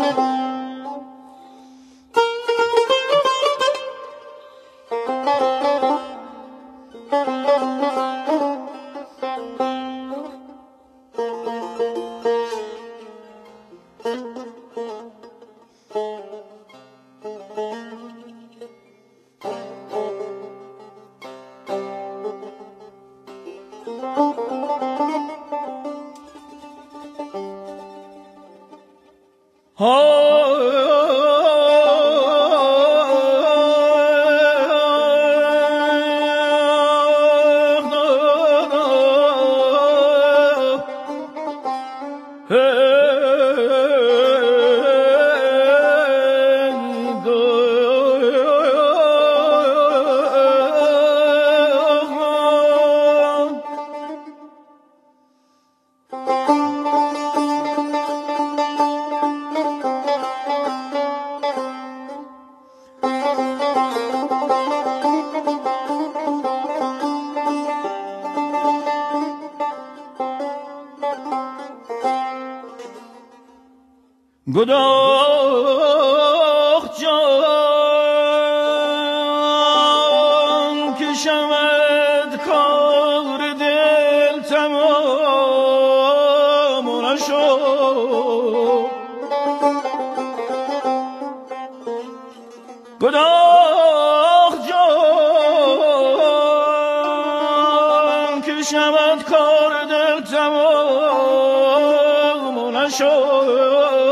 گداخ جان که شود کار دل تمام نشد گداخ جان که شود کار دل تمام نشد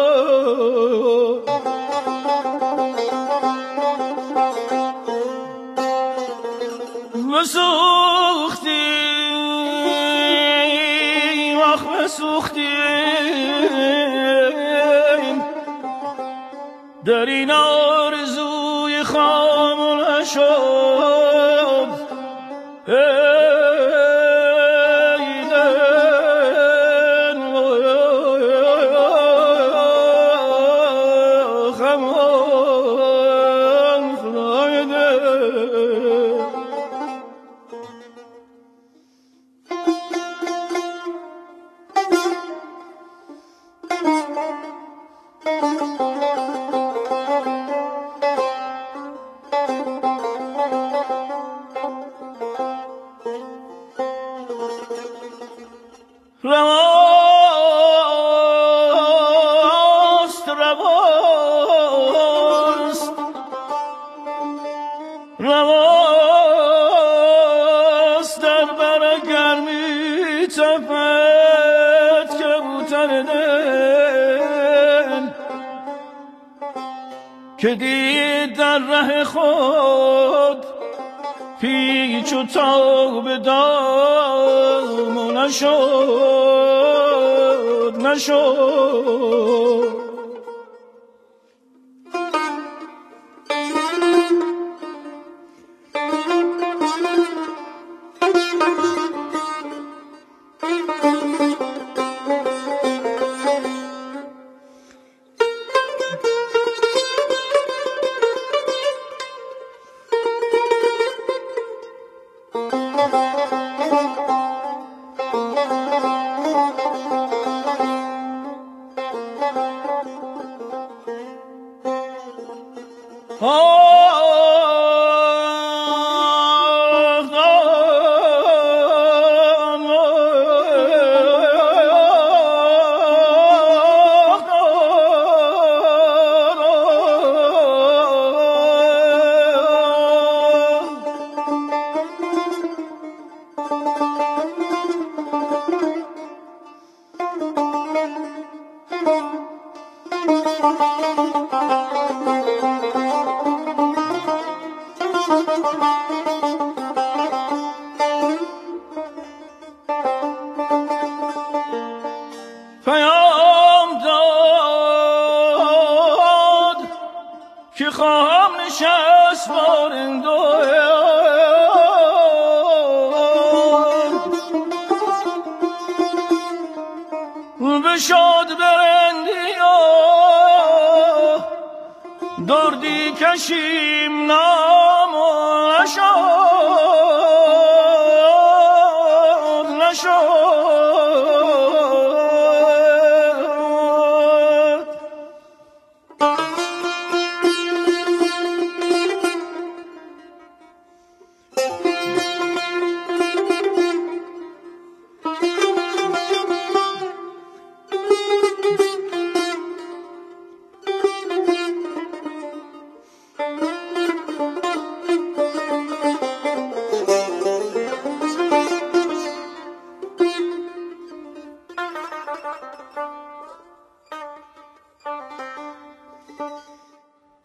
بسوختیم در این آرزوی خام نشد ای دل خمان خدای دل رواست رواست رواست در بر گرمی تپد کبوتر دل که دید در ره خود پیچ و تاب دام نشد پیام داد که خواهم نشست بارندان بشاد برندی دردی کشیم نام نشد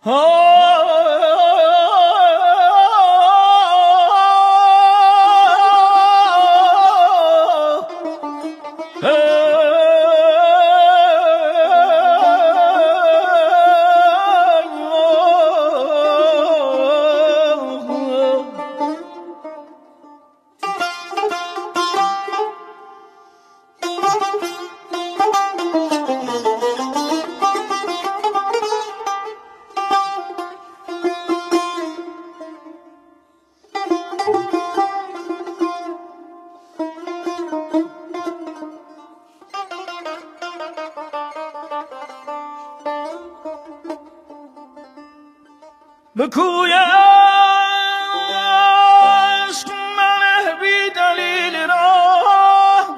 به کوی عشق من بی دلیل راه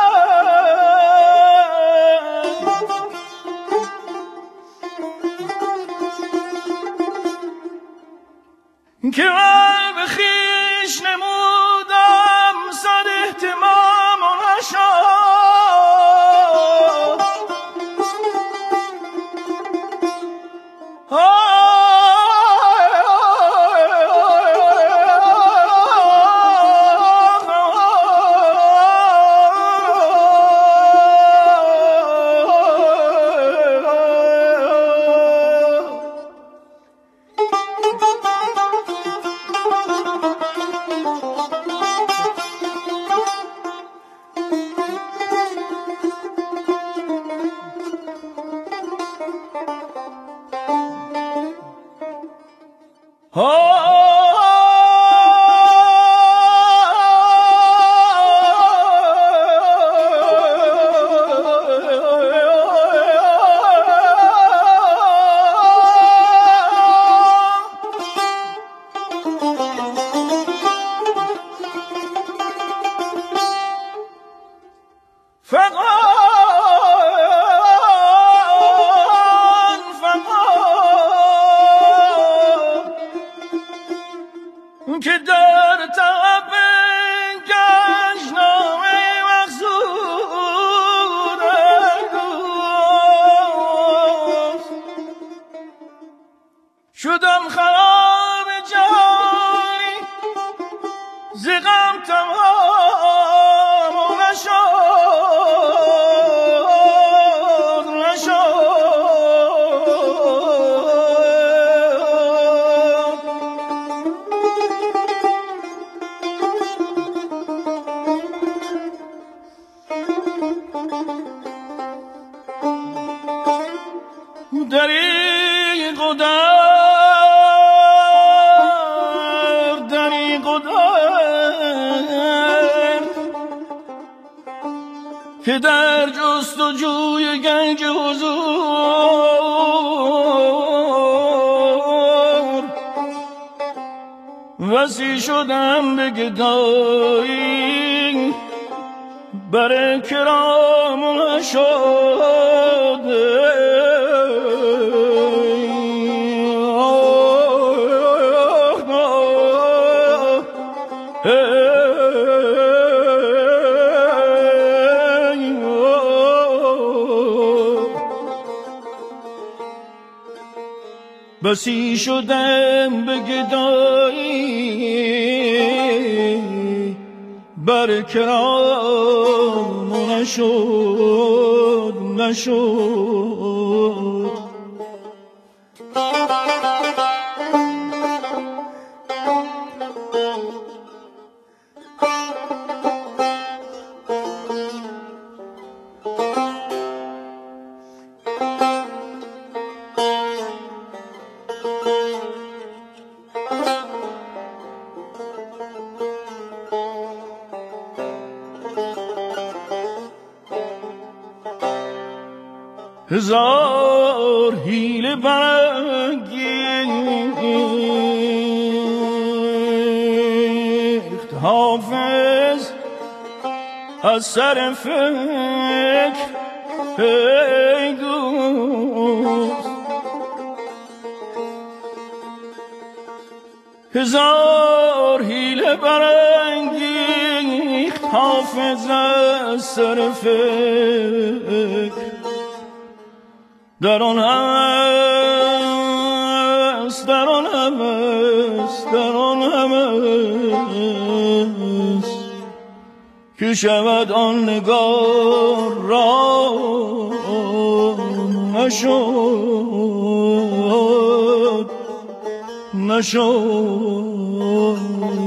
قدم که من به خویش نمودم صد اهتمام و نشد که در طب گشنامه مقصود شدم خراب جانی ز غم تمام و دریغ و دریغ و که در جستجوی گنج حضور وصی شدم به گدایی بر کرام نشد بسی شدم به گدایی بر کرام نشد هزار حیله برانگیخت حافظ از سر فکر ای دوست هزار حیله برانگیخت حافظ از سر فکر در آن همست در آن همست که شود آن نگار را نشد